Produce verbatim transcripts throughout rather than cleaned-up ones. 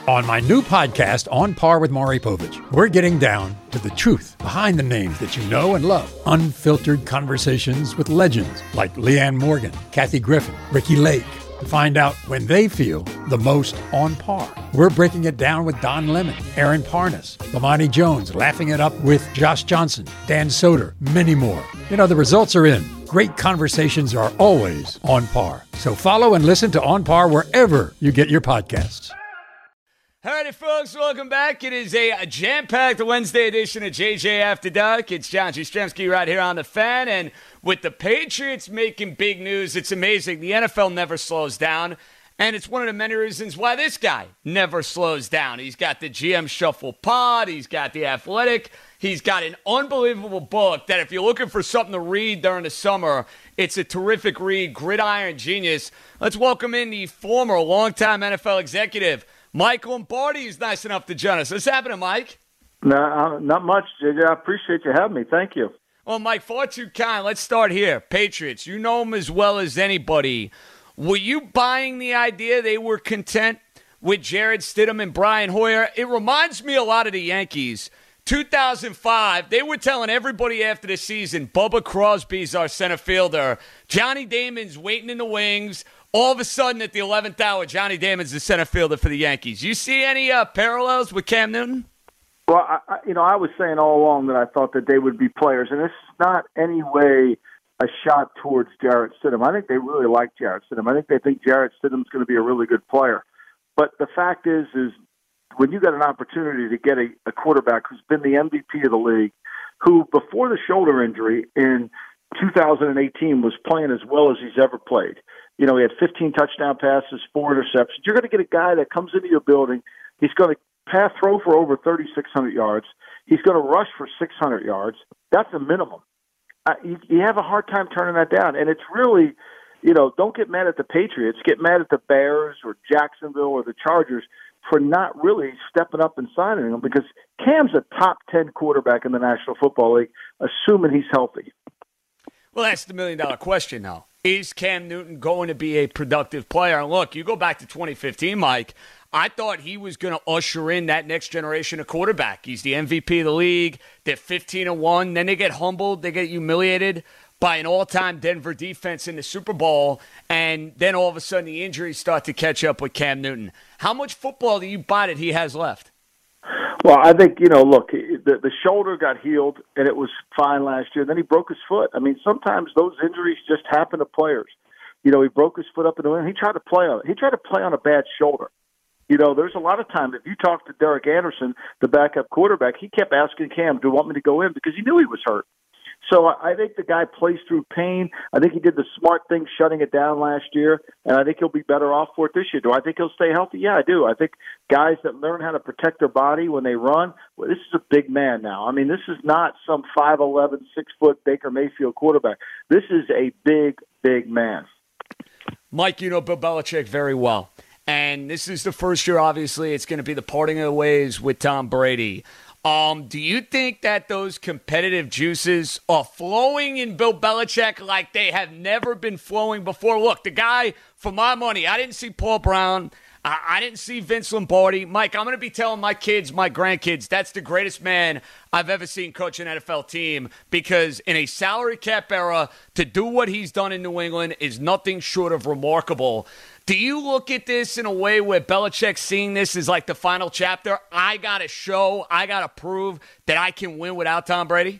On my new podcast, On Par with Maury Povich, we're getting down to the truth behind the names that you know and love. Unfiltered conversations with legends like Leanne Morgan, Kathy Griffin, Ricky Lake, to find out when they feel the most on par. We're breaking it down with Don Lemon, Aaron Parnas, Lamani Jones, laughing it up with Josh Johnson, Dan Soder, many more. You know, the results are in. Great conversations are always on par. So follow and listen to On Par wherever you get your podcasts. Howdy, folks. Welcome back. It is a jam-packed Wednesday edition of J J After Dark. It's John Jastrzemski right here on The Fan. And with the Patriots making big news, it's amazing. The N F L never slows down. And it's one of the many reasons why this guy never slows down. He's got the G M Shuffle pod. He's got The Athletic. He's got an unbelievable book that if you're looking for something to read during the summer, it's a terrific read, Gridiron Genius. Let's welcome in the former longtime N F L executive, Mike Lombardi is nice enough to join us. What's happening, Mike? No, uh, not much, J J. I appreciate you having me. Thank you. Well, Mike, far too kind. Let's start here. Patriots, you know them as well as anybody. Were you buying the idea they were content with Jarrett Stidham and Brian Hoyer? It reminds me a lot of the Yankees. two thousand five, they were telling everybody after the season, Bubba Crosby's our center fielder. Johnny Damon's waiting in the wings. All of a sudden, at the eleventh hour, Johnny Damon's the center fielder for the Yankees. You see any uh, parallels with Cam Newton? Well, I, I, you know, I was saying all along that I thought that they would be players, and this is not any way a shot towards Jarrett Stidham. I think they really like Jarrett Stidham. I think they think Jarrett Stidham's going to be a really good player. But the fact is, is when you got an opportunity to get a, a quarterback who's been the M V P of the league, who before the shoulder injury in two thousand eighteen was playing as well as he's ever played. You know, he had fifteen touchdown passes, four interceptions. You're going to get a guy that comes into your building. He's going to pass throw for over thirty-six hundred yards. He's going to rush for six hundred yards. That's a minimum. Uh, you, you have a hard time turning that down. And it's really, you know, don't get mad at the Patriots. Get mad at the Bears or Jacksonville or the Chargers for not really stepping up and signing him, because Cam's a top ten quarterback in the National Football League, assuming he's healthy. Well, that's the million-dollar question now. Is Cam Newton going to be a productive player? And look, you go back to twenty fifteen, Mike, I thought he was going to usher in that next generation of quarterback. He's the M V P of the league. They're fifteen and one. Then they get humbled. They get humiliated by an all-time Denver defense in the Super Bowl. And then all of a sudden the injuries start to catch up with Cam Newton. How much football do you buy that he has left? Well, I think, you know, look, the, the shoulder got healed, and it was fine last year. Then he broke his foot. I mean, sometimes those injuries just happen to players. You know, he broke his foot up in the wind. He tried to play on it. He tried to play on a bad shoulder. You know, there's a lot of time, if you talk to Derek Anderson, the backup quarterback, he kept asking Cam, do you want me to go in? Because he knew he was hurt. So I think the guy plays through pain. I think he did the smart thing shutting it down last year, and I think he'll be better off for it this year. Do I think he'll stay healthy? Yeah, I do. I think guys that learn how to protect their body when they run, well, this is a big man now. I mean, this is not some five eleven, six-foot Baker Mayfield quarterback. This is a big, big man. Mike, you know Bill Belichick very well. And this is the first year, obviously, it's going to be the parting of the ways with Tom Brady. Um, do you think that those competitive juices are flowing in Bill Belichick like they have never been flowing before? Look, the guy, for my money, I didn't see Paul Brown. I, I didn't see Vince Lombardi. Mike, I'm going to be telling my kids, my grandkids, that's the greatest man I've ever seen coach an N F L team, because in a salary cap era, to do what he's done in New England is nothing short of remarkable. Do you look at this in a way where Belichick's seeing this as like the final chapter? I got to show, I got to prove that I can win without Tom Brady?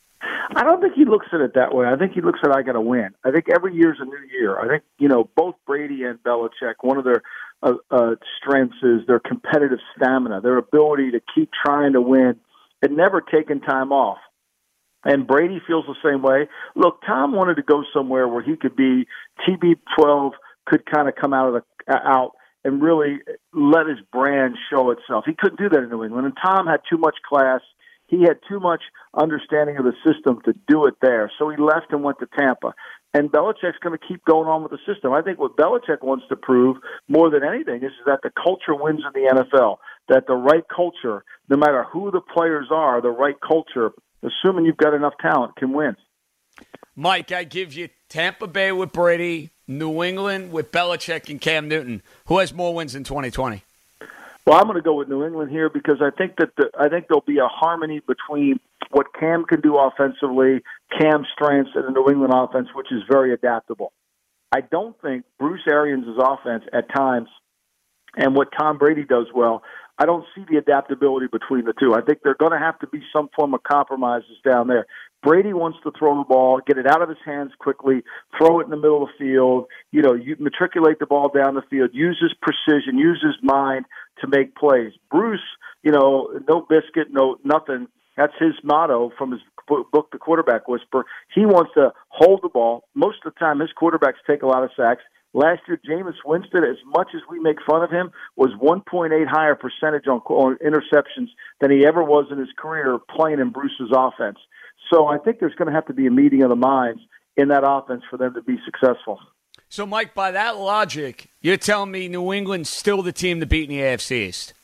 I don't think he looks at it that way. I think he looks at I got to win. I think every year's a new year. I think, you know, both Brady and Belichick, one of their uh, uh, strengths is their competitive stamina, their ability to keep trying to win and never taking time off. And Brady feels the same way. Look, Tom wanted to go somewhere where he could be T B twelve, could kind of come out of the out and really let his brand show itself. He couldn't do that in New England. And Tom had too much class. He had too much understanding of the system to do it there. So he left and went to Tampa. And Belichick's going to keep going on with the system. I think what Belichick wants to prove more than anything is that the culture wins in the N F L, that the right culture, no matter who the players are, the right culture, assuming you've got enough talent, can win. Mike, I give you Tampa Bay with Brady, New England with Belichick and Cam Newton. Who has more wins in twenty twenty? Well, I'm going to go with New England here because I think that the, I think there'll be a harmony between what Cam can do offensively, Cam's strengths, and the New England offense, which is very adaptable. I don't think Bruce Arians' offense at times and what Tom Brady does well, I don't see the adaptability between the two. I think they're going to have to be some form of compromises down there. Brady wants to throw the ball, get it out of his hands quickly, throw it in the middle of the field, you know, you matriculate the ball down the field, use his precision, use his mind to make plays. Bruce, you know, no biscuit, no nothing. That's his motto from his book, The Quarterback Whisperer. He wants to hold the ball. Most of the time, his quarterbacks take a lot of sacks. Last year, Jameis Winston, as much as we make fun of him, was one point eight higher percentage on, on interceptions than he ever was in his career playing in Bruce's offense. So I think there's going to have to be a meeting of the minds in that offense for them to be successful. So, Mike, by that logic, you're telling me New England's still the team to beat in the A F C East?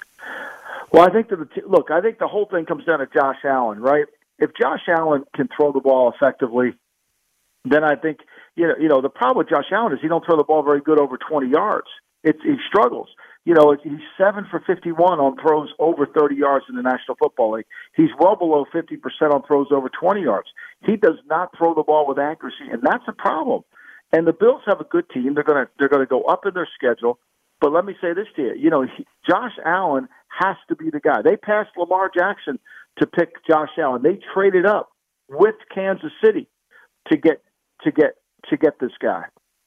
Well, I think that the t- look, I think the whole thing comes down to Josh Allen, right? If Josh Allen can throw the ball effectively, then I think you know, you know the problem with Josh Allen is he don't throw the ball very good over twenty yards. It's he struggles. You know, he's seven for fifty-one on throws over thirty yards in the National Football League. He's well below fifty percent on throws over twenty yards. He does not throw the ball with accuracy, and that's a problem. And the Bills have a good team. They're going to they're going to go up in their schedule. But let me say this to you. You know, he, Josh Allen has to be the guy. They passed Lamar Jackson to pick Josh Allen. They traded up with Kansas City to get to get to get this guy.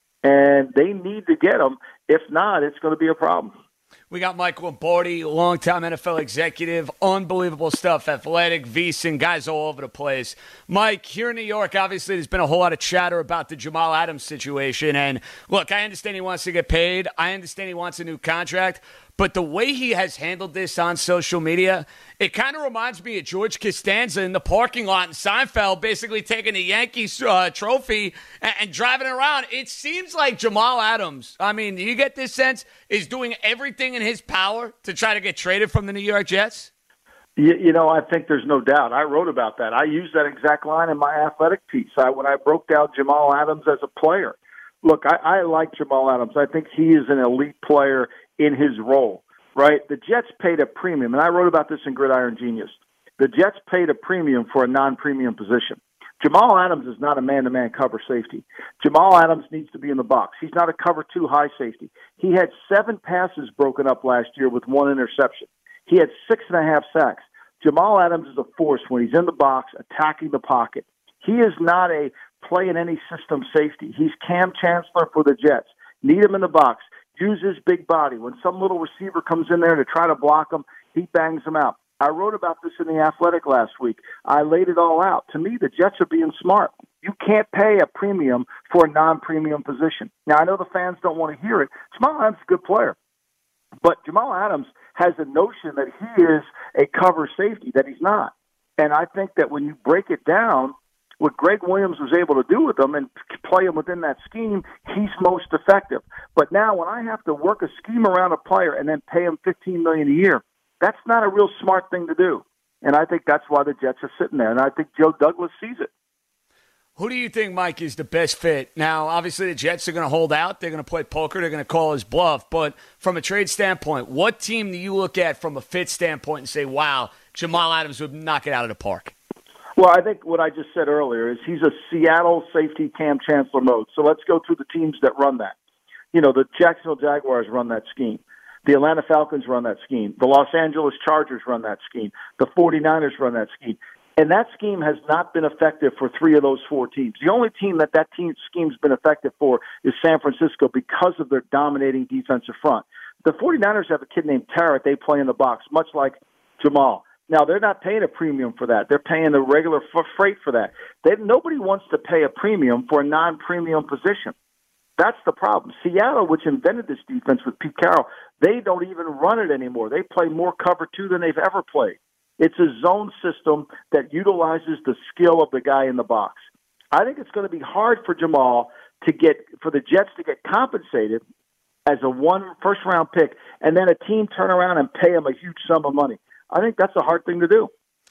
And they need to get him. If not, it's going to be a problem. We got Mike Lombardi, longtime N F L executive, unbelievable stuff, athletic, VSiN, guys all over the place. Mike, here in New York, obviously there's been a whole lot of chatter about the Jamal Adams situation. And look, I understand he wants to get paid. I understand he wants a new contract. But the way he has handled this on social media, it kind of reminds me of George Costanza in the parking lot in Seinfeld, basically taking the Yankees uh, trophy and, and driving around. It seems like Jamal Adams, I mean, do you get this sense, is doing everything in his power to try to get traded from the New York Jets? You, you know, I think there's no doubt. I wrote about that. I used that exact line in my athletic piece I, when I broke down Jamal Adams as a player. Look, I, I like Jamal Adams. I think he is an elite player in his role, right? The Jets paid a premium, and I wrote about this in Gridiron Genius. The Jets paid a premium for a non-premium position. Jamal Adams is not a man-to-man cover safety. Jamal Adams needs to be in the box. He's not a cover two high safety. He had seven passes broken up last year with one interception. He had six and a half sacks. Jamal Adams is a force when he's in the box, attacking the pocket. He is not a play in any system safety. He's Cam Chancellor for the Jets. Need him in the box. Use his big body. When some little receiver comes in there to try to block him, he bangs him out. I wrote about this in The Athletic last week. I laid it all out. To me, the Jets are being smart. You can't pay a premium for a non-premium position. Now, I know the fans don't want to hear it. Jamal Adams is a good player. But Jamal Adams has a notion that he is a cover safety, that he's not. And I think that when you break it down, what Greg Williams was able to do with him and play him within that scheme, he's most effective. But now when I have to work a scheme around a player and then pay him fifteen million dollars a year, that's not a real smart thing to do. And I think that's why the Jets are sitting there. And I think Joe Douglas sees it. Who do you think, Mike, is the best fit? Now, obviously, the Jets are going to hold out. They're going to play poker. They're going to call his bluff. But from a trade standpoint, what team do you look at from a fit standpoint and say, wow, Jamal Adams would knock it out of the park? Well, I think what I just said earlier is he's a Seattle safety Cam Chancellor mode. So let's go through the teams that run that. You know, the Jacksonville Jaguars run that scheme. The Atlanta Falcons run that scheme. The Los Angeles Chargers run that scheme. The 49ers run that scheme. And that scheme has not been effective for three of those four teams. The only team that that team scheme's been effective for is San Francisco because of their dominating defensive front. The 49ers have a kid named Tarrant they play in the box, much like Jamal. Now, they're not paying a premium for that. They're paying the regular freight for that. They, nobody wants to pay a premium for a non-premium position. That's the problem. Seattle, which invented this defense with Pete Carroll, they don't even run it anymore. They play more cover two than they've ever played. It's a zone system that utilizes the skill of the guy in the box. I think it's going to be hard for Jamal to get, for the Jets to get compensated as a one first-round pick and then a team turn around and pay him a huge sum of money. I think that's a hard thing to do.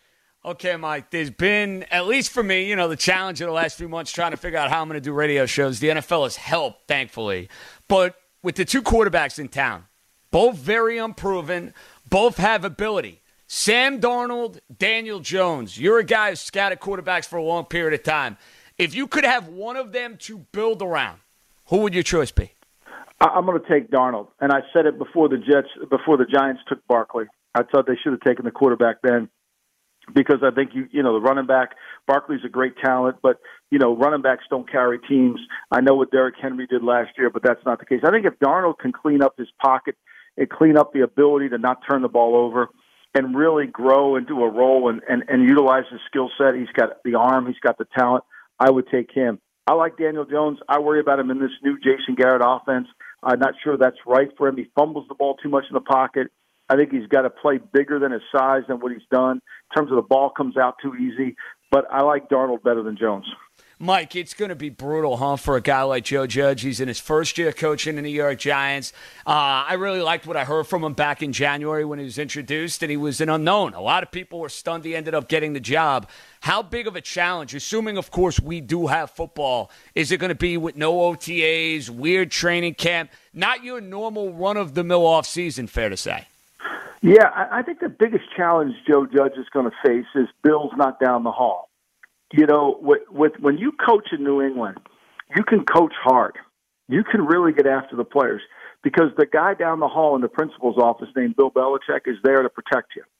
Okay, Mike, there's been, at least for me, you know, the challenge of the last few months trying to figure out how I'm going to do radio shows. The N F L has helped, thankfully. But with the two quarterbacks in town, both very unproven, both have ability. Sam Darnold, Daniel Jones. You're a guy who's scouted quarterbacks for a long period of time. If you could have one of them to build around, who would your choice be? I'm going to take Darnold, and I said it before the Jets, before the Giants took Barkley. I thought they should have taken the quarterback then, because I think you, you know, the running back. Barkley's a great talent, but you know, running backs don't carry teams. I know what Derrick Henry did last year, but that's not the case. I think if Darnold can clean up his pocket and clean up the ability to not turn the ball over and really grow into a role and, and, and utilize his skill set, he's got the arm, he's got the talent. I would take him. I like Daniel Jones. I worry about him in this new Jason Garrett offense. I'm not sure that's right for him. He fumbles the ball too much in the pocket. I think he's got to play bigger than his size than what he's done in terms of the ball comes out too easy. But I like Darnold better than Jones. Mike, it's going to be brutal, huh, for a guy like Joe Judge. He's in his first year coaching the New York Giants. Uh, I really liked what I heard from him back in January when he was introduced, and he was an unknown. A lot of people were stunned he ended up getting the job. How big of a challenge, assuming, of course, we do have football, is it going to be with no O T As, weird training camp, not your normal run-of-the-mill offseason, fair to say? Yeah, I think the biggest challenge Joe Judge is going to face is Bill's not down the hall. You know, with, with when you coach in New England, you can coach hard. You can really get after the players because the guy down the hall in the principal's office named Bill Belichick is there to protect you.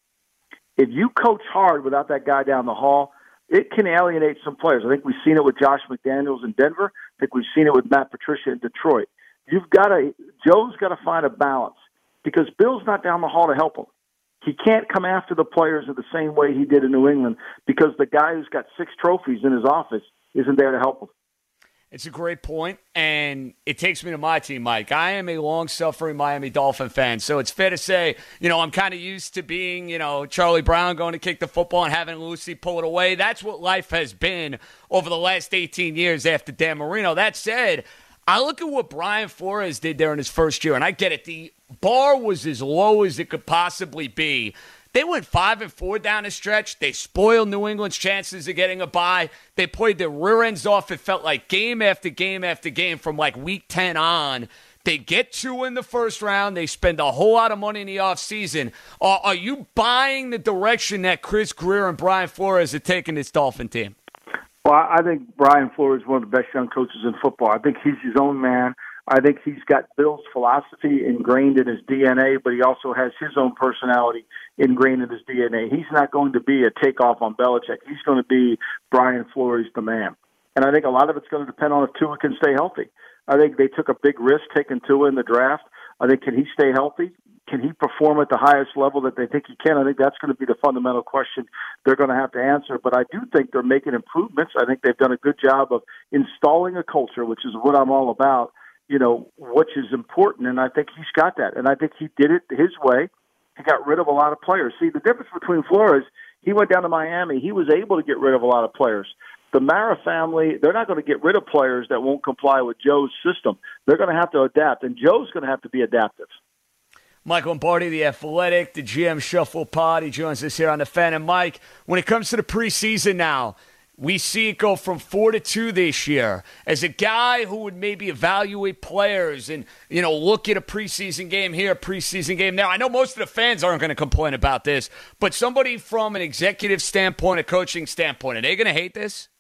If you coach hard without that guy down the hall, it can alienate some players. I think we've seen it with Josh McDaniels in Denver. I think we've seen it with Matt Patricia in Detroit. You've got to, Joe's got to find a balance because Bill's not down the hall to help him. He can't come after the players in the same way he did in New England because the guy who's got six trophies in his office isn't there to help him. It's a great point, and it takes me to my team, Mike. I am a long-suffering Miami Dolphin fan, so it's fair to say, you know, I'm kind of used to being, you know, Charlie Brown going to kick the football and having Lucy pull it away. That's what life has been over the last eighteen years after Dan Marino. That said, I look at what Brian Flores did there in his first year, and I get it. The bar was as low as it could possibly be. They went five and four down the stretch. They spoiled New England's chances of getting a bye. They played their rear ends off. It felt like game after game after game from like week ten on. They get two in the first round. They spend a whole lot of money in the offseason. Are, are you buying the direction that Chris Greer and Brian Flores are taking this Dolphin team? Well, I think Brian Flores is one of the best young coaches in football. I think he's his own man. I think he's got Bill's philosophy ingrained in his D N A, but he also has his own personality ingrained in his D N A. He's not going to be a takeoff on Belichick. He's going to be Brian Flores, the man. And I think a lot of it's going to depend on if Tua can stay healthy. I think they took a big risk taking Tua in the draft. I think, can he stay healthy? Can he perform at the highest level that they think he can? I think that's going to be the fundamental question they're going to have to answer. But I do think they're making improvements. I think they've done a good job of installing a culture, which is what I'm all about, you know, which is important. And I think he's got that. And I think he did it his way. He got rid of a lot of players. See, the difference between Flores, he went down to Miami. He was able to get rid of a lot of players. The Mara family, they're not going to get rid of players that won't comply with Joe's system. They're going to have to adapt, and Joe's going to have to be adaptive. Mike Lombardi, The Athletic, the G M Shuffle Pod. He joins us here on The Fan. And, Mike, when it comes to the preseason now, we see it go from four to two this year. As a guy who would maybe evaluate players and, you know, look at a preseason game here, a preseason game there. I know most of the fans aren't going to complain about this, but somebody from an executive standpoint, a coaching standpoint, are they going to hate this?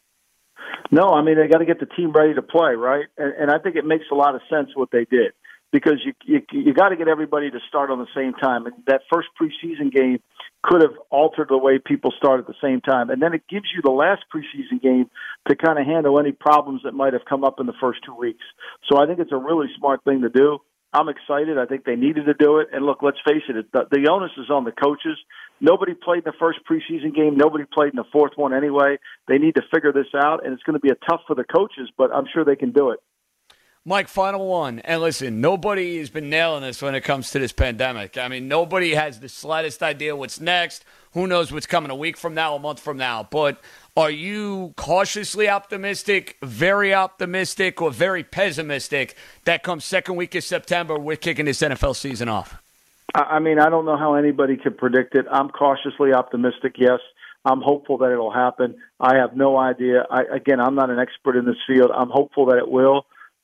No, I mean, they got to get the team ready to play, right? And, and I think it makes a lot of sense what they did. Because you you, you got to get everybody to start on the same time. And that first preseason game could have altered the way people start at the same time. And then it gives you the last preseason game to kind of handle any problems that might have come up in the first two weeks. So I think it's a really smart thing to do. I'm excited. I think they needed to do it. And look, let's face it, the, the onus is on the coaches. Nobody played in the first preseason game. Nobody played in the fourth one anyway. They need to figure this out, and it's going to be a tough for the coaches, but I'm sure they can do it. Mike, final one. And listen, nobody has been nailing this when it comes to this pandemic. I mean, nobody has the slightest idea what's next. Who knows what's coming a week from now, a month from now. But are you cautiously optimistic, very optimistic, or very pessimistic that comes second week of September, we're kicking this N F L season off? I mean, I don't know how anybody can predict it. I'm cautiously optimistic, yes. I'm hopeful that it'll happen. I have no idea. I, again, I'm not an expert in this field. I'm hopeful that it will. But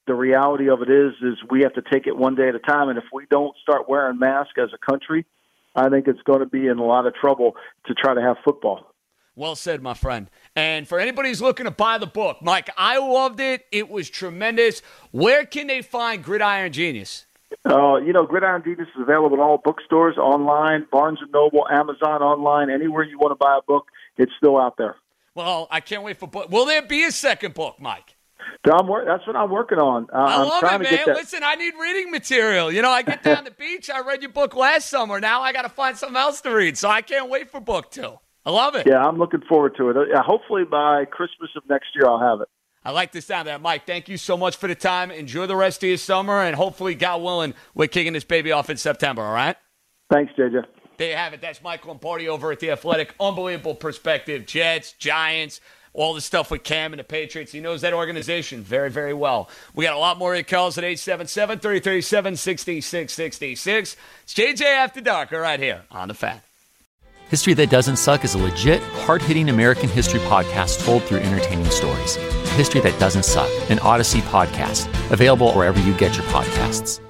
the reality of it is, is we have to take it one day at a time. And if we don't start wearing masks as a country, I think it's going to be in a lot of trouble to try to have football. Well said, my friend. And for anybody who's looking to buy the book, Mike, I loved it. It was tremendous. Where can they find Gridiron Genius? Uh, you know, Gridiron Genius is available in all bookstores, online, Barnes and Noble, Amazon online, anywhere you want to buy a book, it's still out there. Well, I can't wait for book. Will there be a second book, Mike? I'm wor- that's what I'm working on. Uh, I I'm love trying it, to man. get that- Listen, I need reading material. You know, I get down the beach. I read your book last summer. Now I got to find something else to read, so I can't wait for book two. I love it. Yeah, I'm looking forward to it. Uh, hopefully by Christmas of next year I'll have it. I like the sound of that. Mike, thank you so much for the time. Enjoy the rest of your summer, and hopefully, God willing, we're kicking this baby off in September, all right? Thanks, J J. There you have it. That's Mike Lombardi over at The Athletic. Unbelievable perspective. Jets, Giants, all the stuff with Cam and the Patriots. He knows that organization very, very well. We got a lot more of your calls at eight seven seven, three three seven, six six six six. It's J J After Dark right here on The Fan. History That Doesn't Suck is a legit, hard-hitting American history podcast told through entertaining stories. History That Doesn't Suck, an Odyssey podcast. Available wherever you get your podcasts.